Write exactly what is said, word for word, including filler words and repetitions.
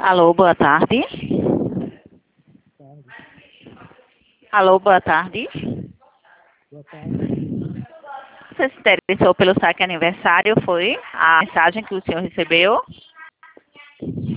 Alô, boa tarde. Alô, boa tarde. Boa tarde. Você se interessou pelo saque aniversário, foi? A mensagem que o senhor recebeu?